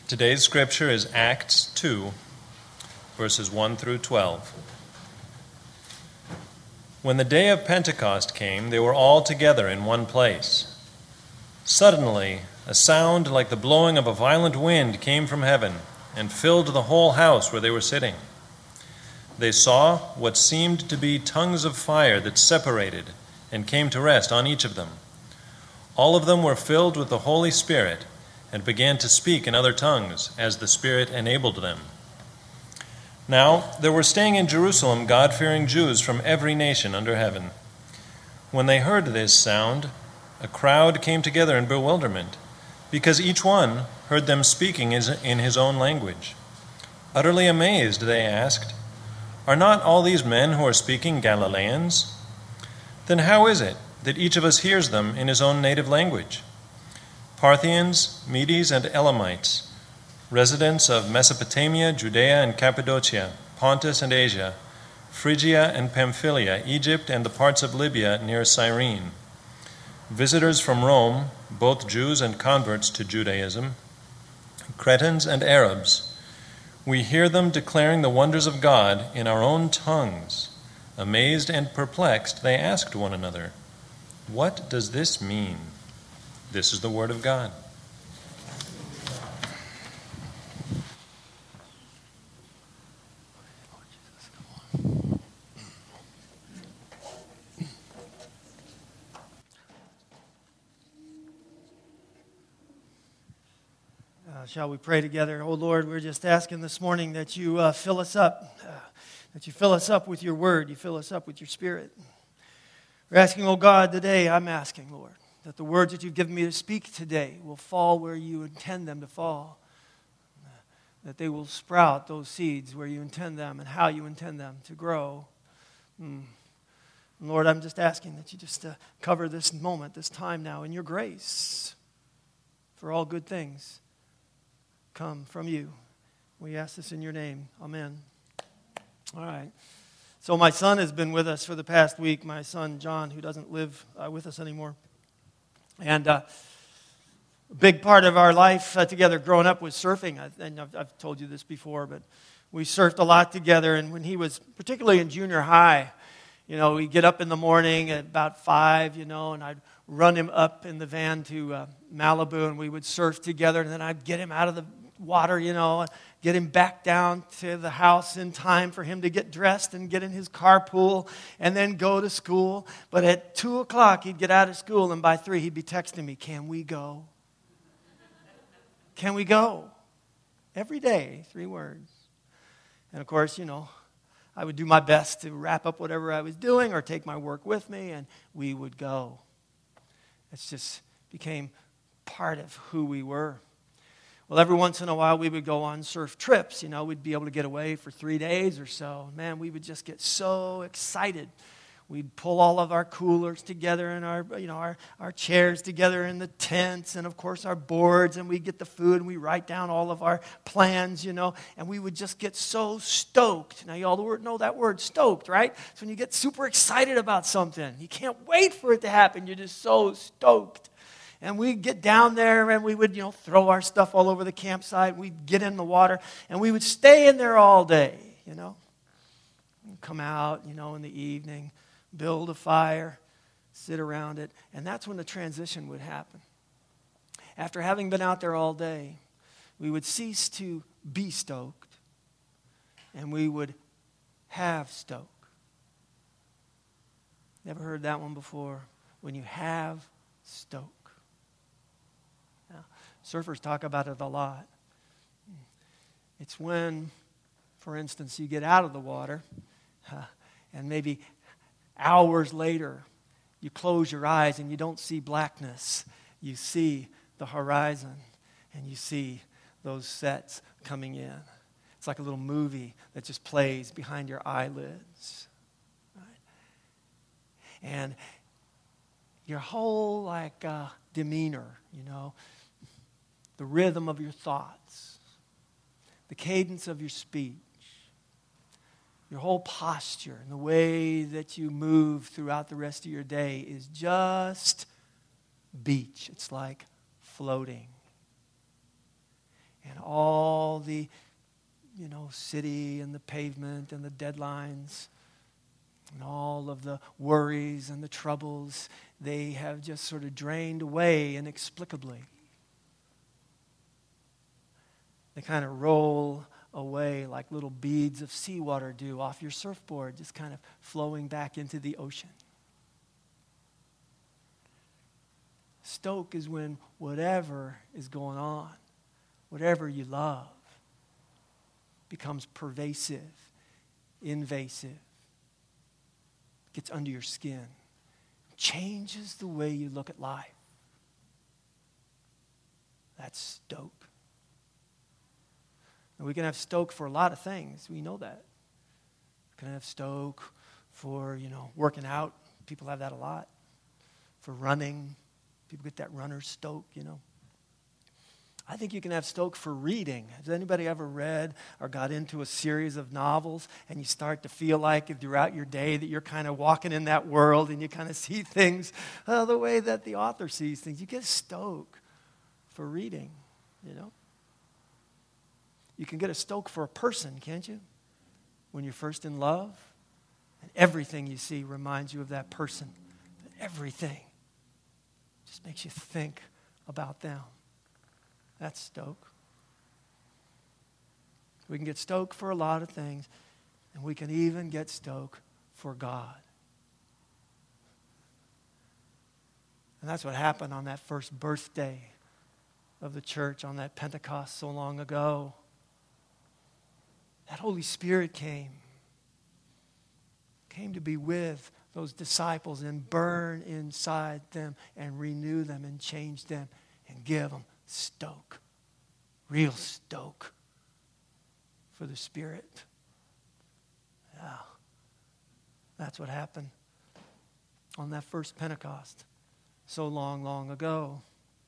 Today's scripture is Acts 2, verses 1 through 12. When the day of Pentecost came, they were all together in one place. Suddenly, a sound like the blowing of a violent wind came from heaven and filled the whole house where they were sitting. They saw what seemed to be tongues of fire that separated and came to rest on each of them. All of them were filled with the Holy Spirit and began to speak in other tongues as the Spirit enabled them. Now, there were staying in Jerusalem God-fearing Jews from every nation under heaven. When they heard this sound, a crowd came together in bewilderment, because each one heard them speaking in his own language. Utterly amazed, they asked, "Are not all these men who are speaking Galileans? Then how is it that each of us hears them in his own native language? Parthians, Medes, and Elamites, residents of Mesopotamia, Judea and Cappadocia, Pontus and Asia, Phrygia and Pamphylia, Egypt and the parts of Libya near Cyrene, visitors from Rome, both Jews and converts to Judaism, Cretans and Arabs, we hear them declaring the wonders of God in our own tongues. Amazed and perplexed, they asked one another, 'What does this mean?' This is the word of God." Shall we pray together? Oh Lord, we're just asking this morning that you fill us up, that you fill us up with your word, you fill us up with your spirit. We're asking, oh God, today I'm asking, Lord, that the words that you've given me to speak today will fall where you intend them to fall, that they will sprout those seeds where you intend them and how you intend them to grow. Lord, I'm just asking that you just cover this moment, this time now in your grace, for all good things come from you. We ask this in your name. Amen. All right. So my son has been with us for the past week, my son John, who doesn't live with us anymore. And a big part of our life together growing up was surfing. And I've told you this before, but we surfed a lot together. And when he was particularly in junior high, we'd get up in the morning at about 5, and I'd run him up in the van to Malibu, and we would surf together. And then I'd get him out of the water, get him back down to the house in time for him to get dressed and get in his carpool and then go to school. But at 2 o'clock, he'd get out of school, and by 3, he'd be texting me, "Can we go? Can we go?" Every day, 3 words. And of course, I would do my best to wrap up whatever I was doing or take my work with me, and we would go. It just became part of who we were. Well, every once in a while, we would go on surf trips. We'd be able to get away for 3 days or so. Man, we would just get so excited. We'd pull all of our coolers together and our chairs together in the tents and, of course, our boards. And we'd get the food and we write down all of our plans, and we would just get so stoked. Now, you all know that word, stoked, right? It's when you get super excited about something. You can't wait for it to happen. You're just so stoked. And we'd get down there and we would, throw our stuff all over the campsite. We'd get in the water and we would stay in there all day, We'd come out, in the evening, build a fire, sit around it. And that's when the transition would happen. After having been out there all day, we would cease to be stoked and we would have stoke. Never heard that one before? When you have stoke. Surfers talk about it a lot. It's when, for instance, you get out of the water and maybe hours later you close your eyes and you don't see blackness. You see the horizon and you see those sets coming in. It's like a little movie that just plays behind your eyelids. Right? And your whole demeanor, the rhythm of your thoughts, the cadence of your speech, your whole posture, and the way that you move throughout the rest of your day is just beach. It's like floating. and all the, city and the pavement and the deadlines and all of the worries and the troubles, they have just sort of drained away inexplicably. They kind of roll away like little beads of seawater do off your surfboard, just kind of flowing back into the ocean. Stoke is when whatever is going on, whatever you love, becomes pervasive, invasive, gets under your skin, changes the way you look at life. That's stoke. And we can have stoke for a lot of things. We know that. We can have stoke for, working out. People have that a lot. For running. People get that runner's stoke, I think you can have stoke for reading. Has anybody ever read or got into a series of novels and you start to feel like throughout your day that you're kind of walking in that world and you kind of see things the way that the author sees things? You get a stoke for reading, You can get a stoke for a person, can't you? When you're first in love and everything you see reminds you of that person. Everything just makes you think about them. That's stoke. We can get stoke for a lot of things, and we can even get stoke for God. And that's what happened on that first birthday of the church on that Pentecost so long ago. That Holy Spirit came to be with those disciples and burn inside them and renew them and change them and give them stoke, real stoke for the Spirit. Yeah, that's what happened on that first Pentecost so long, long ago.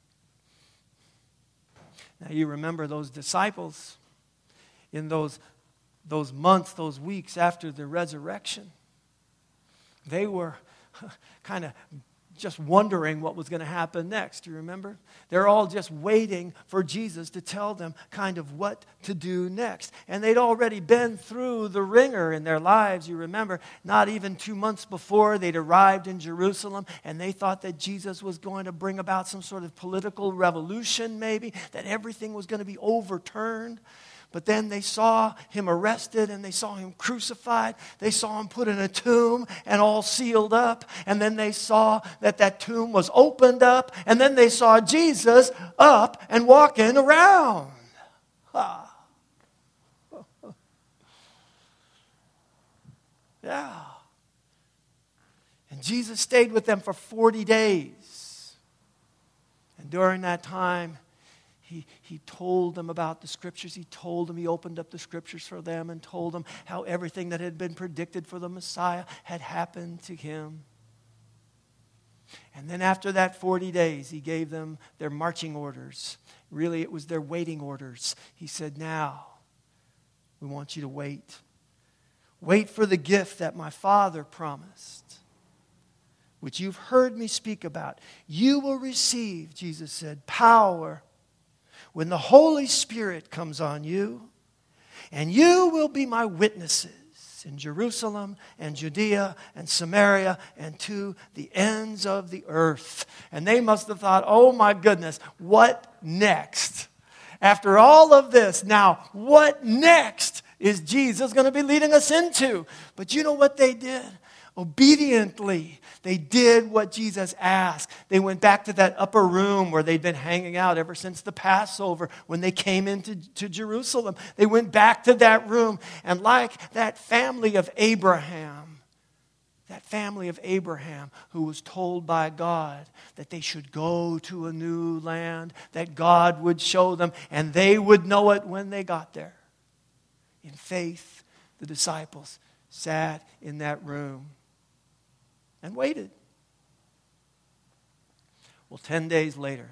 Now you remember those disciples in those months, those weeks after the resurrection. They were kind of just wondering what was going to happen next. Do you remember? They're all just waiting for Jesus to tell them kind of what to do next. And they'd already been through the ringer in their lives. You remember, not even 2 months before, they'd arrived in Jerusalem, and they thought that Jesus was going to bring about some sort of political revolution, maybe, that everything was going to be overturned. But then they saw him arrested and they saw him crucified. They saw him put in a tomb and all sealed up. And then they saw that tomb was opened up. And then they saw Jesus up and walking around. Yeah. And Jesus stayed with them for 40 days. And during that time, He told them about the Scriptures. He opened up the Scriptures for them and told them how everything that had been predicted for the Messiah had happened to him. And then after that 40 days, he gave them their marching orders. Really, it was their waiting orders. He said, now, we want you to wait. Wait for the gift that my Father promised, which you've heard me speak about. You will receive, Jesus said, power when the Holy Spirit comes on you, and you will be my witnesses in Jerusalem and Judea and Samaria and to the ends of the earth. And they must have thought, oh my goodness, what next? After all of this, now what next is Jesus going to be leading us into? But you know what they did? Obediently, they did what Jesus asked. They went back to that upper room where they'd been hanging out ever since the Passover when they came into Jerusalem. They went back to that room, and like that family of Abraham who was told by God that they should go to a new land, that God would show them, and they would know it when they got there. In faith, the disciples sat in that room and waited. Well, 10 days later,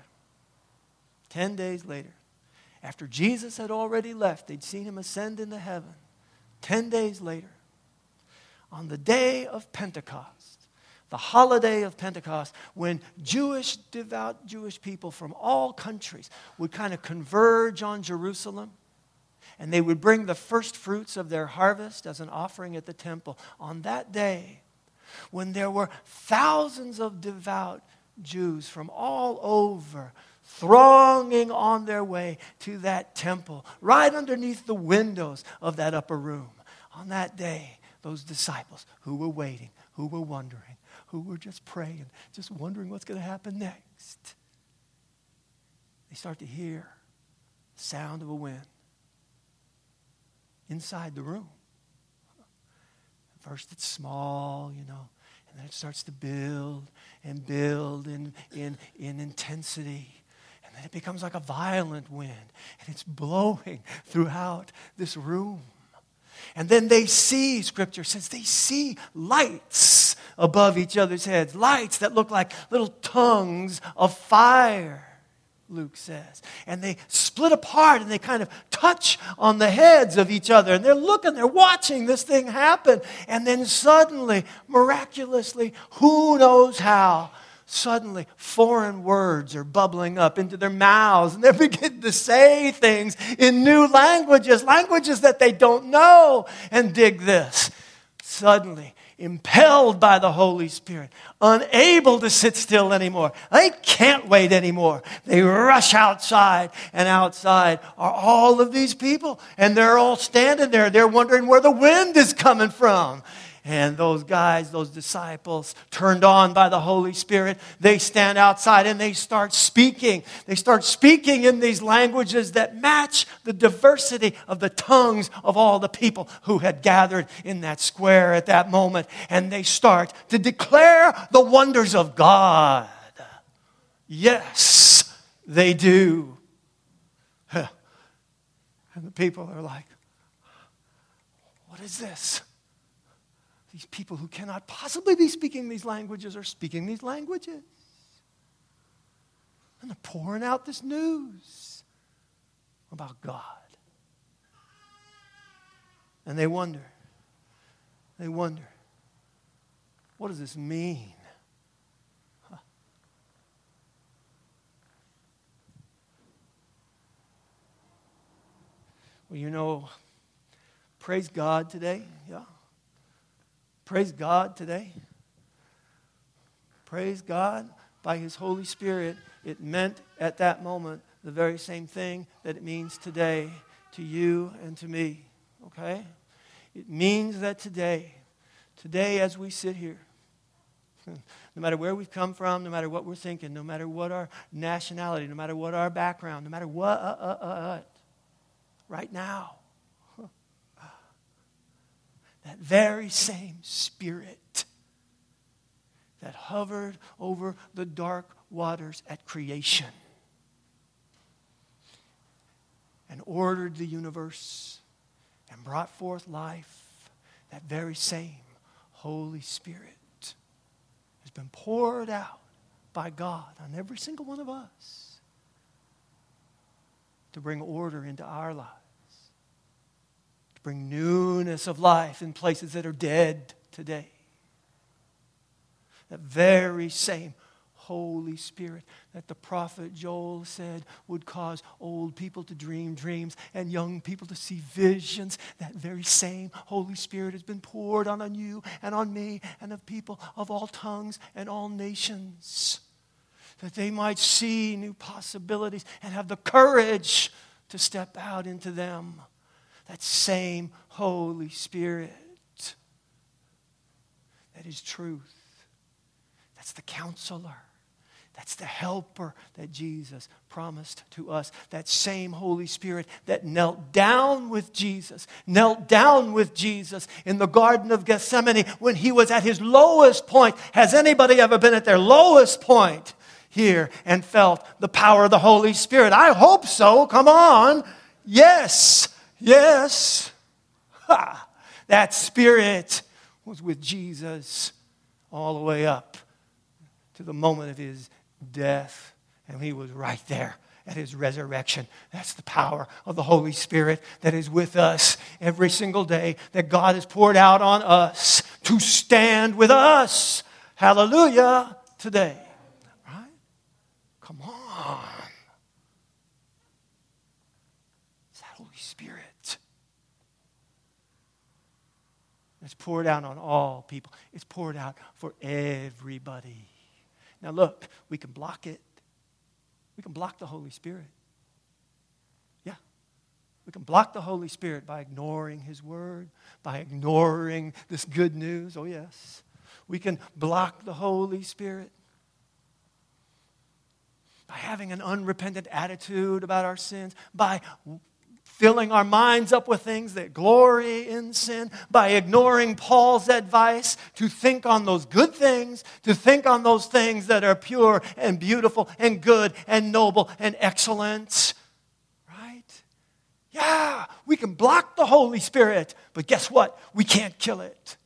after Jesus had already left, they'd seen him ascend into heaven. 10 days later, on the day of Pentecost, the holiday of Pentecost, when devout Jewish people from all countries would kind of converge on Jerusalem, and they would bring the first fruits of their harvest as an offering at the temple. On that day, when there were thousands of devout Jews from all over thronging on their way to that temple, right underneath the windows of that upper room. On that day, those disciples who were waiting, who were wondering, who were just praying, just wondering what's going to happen next, they start to hear the sound of a wind inside the room. First it's small, and then it starts to build in intensity. And then it becomes like a violent wind, and it's blowing throughout this room. And then they see, Scripture says, they see lights above each other's heads, lights that look like little tongues of fire, Luke says. And they split apart and they kind of touch on the heads of each other. And they're watching this thing happen. And then suddenly, miraculously, who knows how, suddenly foreign words are bubbling up into their mouths. And they begin to say things in new languages that they don't know. And dig this. Suddenly, impelled by the Holy Spirit, unable to sit still anymore. They can't wait anymore. They rush outside, and outside are all of these people, and they're all standing there. They're wondering where the wind is coming from. And those guys, those disciples, turned on by the Holy Spirit, they stand outside and they start speaking. They start speaking in these languages that match the diversity of the tongues of all the people who had gathered in that square at that moment. And they start to declare the wonders of God. Yes, they do. And the people are like, what is this? These people who cannot possibly be speaking these languages are speaking these languages. And they're pouring out this news about God. And they wonder, what does this mean? Well, praise God today, yeah. Praise God today. Praise God by His Holy Spirit. It meant at that moment the very same thing that it means today to you and to me. Okay? It means that today as we sit here, no matter where we've come from, no matter what we're thinking, no matter what our nationality, no matter what our background, no matter what, right now, that very same Spirit that hovered over the dark waters at creation and ordered the universe and brought forth life, that very same Holy Spirit has been poured out by God on every single one of us to bring order into our lives. Bring newness of life in places that are dead today. That very same Holy Spirit that the prophet Joel said would cause old people to dream dreams and young people to see visions. That very same Holy Spirit has been poured on you and on me and of people of all tongues and all nations. That they might see new possibilities and have the courage to step out into them. That same Holy Spirit. That is truth. That's the counselor. That's the helper that Jesus promised to us. That same Holy Spirit that knelt down with Jesus in the Garden of Gethsemane when He was at His lowest point. Has anybody ever been at their lowest point here and felt the power of the Holy Spirit? I hope so. Come on. Yes. Yes, that Spirit was with Jesus all the way up to the moment of His death. And He was right there at His resurrection. That's the power of the Holy Spirit that is with us every single day, that God has poured out on us to stand with us, Hallelujah today. Right? Come on. It's that Holy Spirit. It's poured out on all people. It's poured out for everybody. Now look, we can block it. We can block the Holy Spirit. Yeah. We can block the Holy Spirit by ignoring His Word, by ignoring this good news. Oh yes. We can block the Holy Spirit by having an unrepentant attitude about our sins, by filling our minds up with things that glory in sin, by ignoring Paul's advice to think on those good things, to think on those things that are pure and beautiful and good and noble and excellent. Right? Yeah, we can block the Holy Spirit, but guess what? We can't kill it.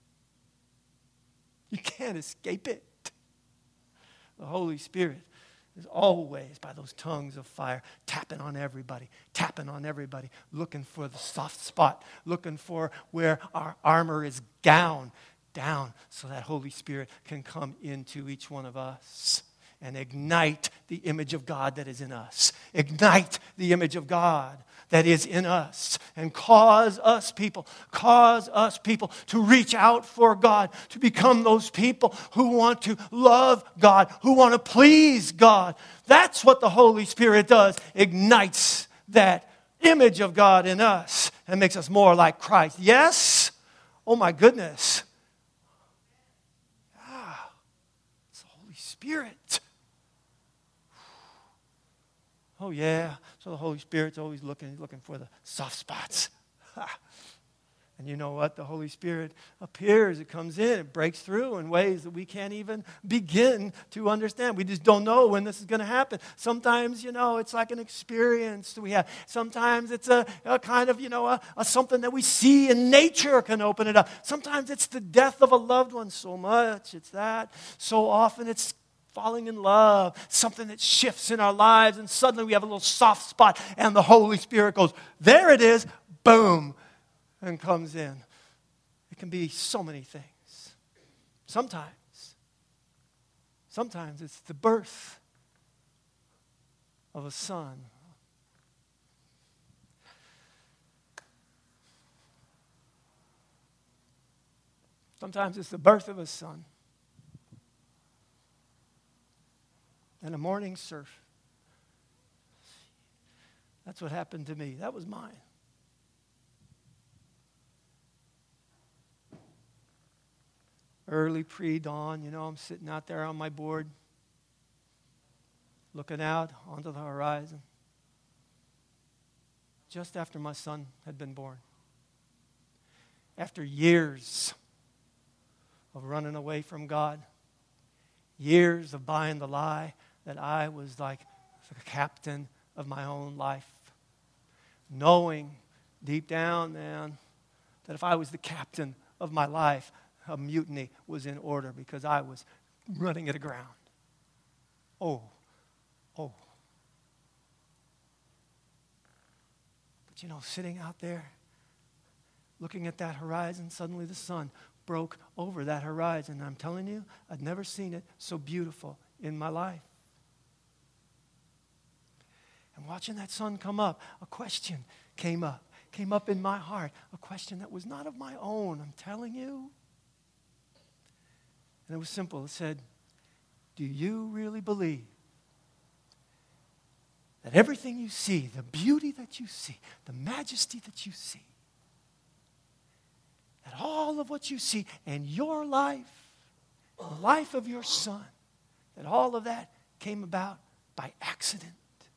You can't escape it. The Holy Spirit is always by those tongues of fire, tapping on everybody, looking for the soft spot, looking for where our armor is down, so that Holy Spirit can come into each one of us and ignite the image of God that is in us. Ignite the image of God that is in us and cause us people to reach out for God, to become those people who want to love God, who want to please God. That's what the Holy Spirit does. Ignites that image of God in us and makes us more like Christ. Yes? Oh my goodness. Ah, it's the Holy Spirit. Oh yeah. So the Holy Spirit's always looking for the soft spots. And you know what? The Holy Spirit appears, it comes in, it breaks through in ways that we can't even begin to understand. We just don't know when this is going to happen. Sometimes, it's like an experience that we have. Sometimes it's a kind of, a something that we see in nature can open it up. Sometimes it's the death of a loved one. So much it's that. So often it's falling in love, something that shifts in our lives, and suddenly we have a little soft spot, and the Holy Spirit goes, there it is, boom, and comes in. It can be so many things. Sometimes it's the birth of a son. Sometimes it's the birth of a son. And a morning surf. That's what happened to me. That was mine. Early pre-dawn, I'm sitting out there on my board, looking out onto the horizon, just after my son had been born. After years of running away from God, years of buying the lie that I was like the captain of my own life. Knowing deep down, man, that if I was the captain of my life, a mutiny was in order because I was running it aground. Oh. But sitting out there, looking at that horizon, suddenly the sun broke over that horizon. I'm telling you, I'd never seen it so beautiful in my life. And watching that sun come up, a question came up in my heart, a question that was not of my own, I'm telling you. And it was simple. It said, do you really believe that everything you see, the beauty that you see, the majesty that you see, that all of what you see in your life, the life of your son, that all of that came about by accident?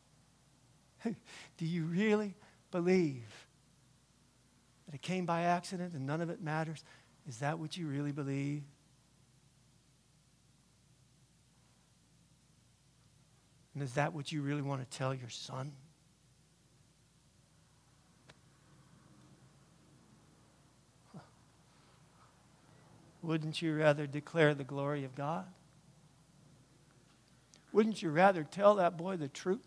Do you really believe that it came by accident and none of it matters? Is that what you really believe? And is that what you really want to tell your son? Wouldn't you rather declare the glory of God? Wouldn't you rather tell that boy the truth?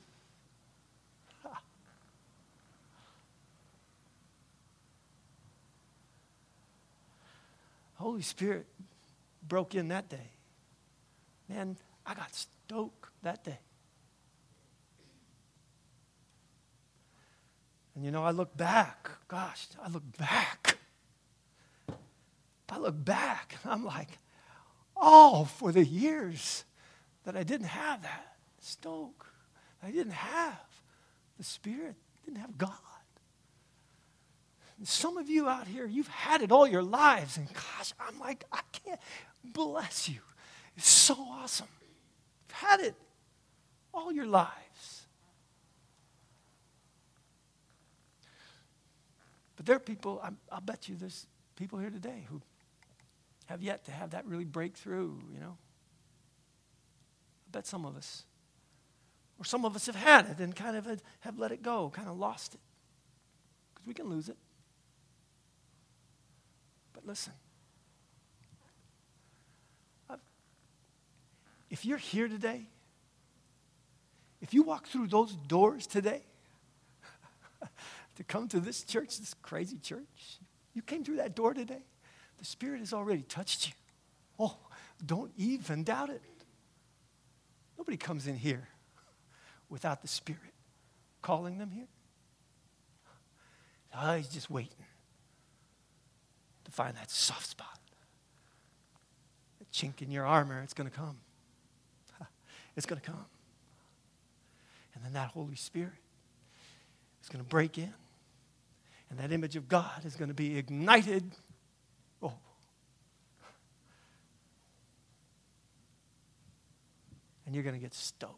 Holy Spirit broke in that day. Man, I got stoked that day. And I look back. Gosh, I look back. And I'm like, for the years that I didn't have that stoke. I didn't have the Spirit. Didn't have God. And some of you out here, you've had it all your lives. And gosh, I'm like, I can't bless you. It's so awesome. You've had it all your lives. But there are people, I'll bet you there's people here today who have yet to have that really breakthrough, I bet some of us. Or some of us have had it and kind of have let it go, kind of lost it. Because we can lose it. But listen. If you're here today, if you walk through those doors today, to come to this church, this crazy church, you came through that door today, the Spirit has already touched you. Oh, don't even doubt it. Nobody comes in here without the Spirit calling them here. Oh, he's just waiting to find that soft spot. That chink in your armor, it's going to come. It's going to come. And then that Holy Spirit is going to break in. And that image of God is going to be ignited. Oh. And you're going to get stoked.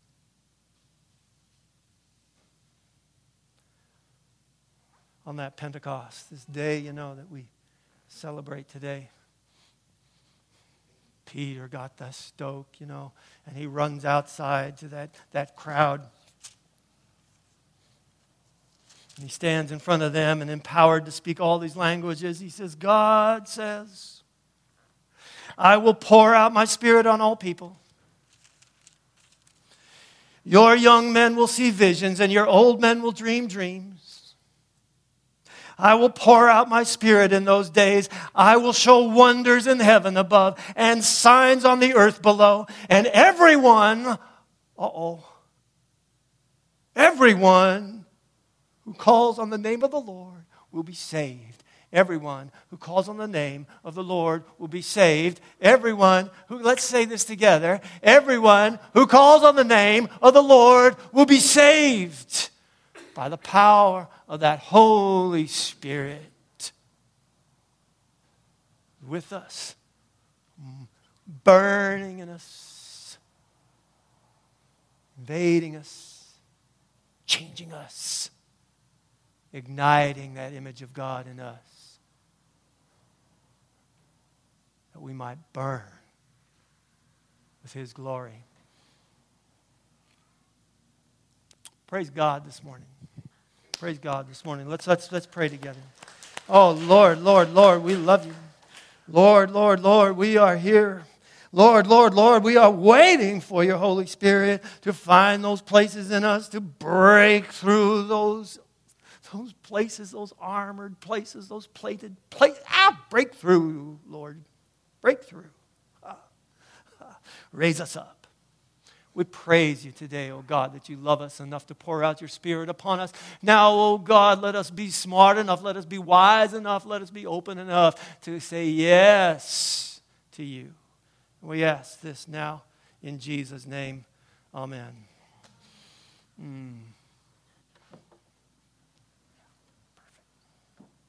On that Pentecost, this day, that we celebrate today. Peter got the stoke, and he runs outside to that crowd. And he stands in front of them and empowered to speak all these languages. He says, God says, I will pour out my Spirit on all people. Your young men will see visions, and your old men will dream dreams. I will pour out my Spirit in those days. I will show wonders in heaven above and signs on the earth below. And everyone who calls on the name of the Lord will be saved. Everyone who calls on the name of the Lord will be saved. Let's say this together. Everyone who calls on the name of the Lord will be saved by the power of that Holy Spirit with us, burning in us, invading us, changing us, igniting that image of God in us, that we might burn with His glory. Praise God this morning. Praise God this morning. Let's pray together. Oh, Lord, we love you. Lord, we are here. Lord, we are waiting for your Holy Spirit to find those places in us, to break through those places, those armored places, those plated places. Break through, Lord. Break through. Raise us up. We praise you today, oh God, that you love us enough to pour out your Spirit upon us. Now, oh God, let us be smart enough, let us be wise enough, let us be open enough to say yes to you. We ask this now in Jesus' name. Amen.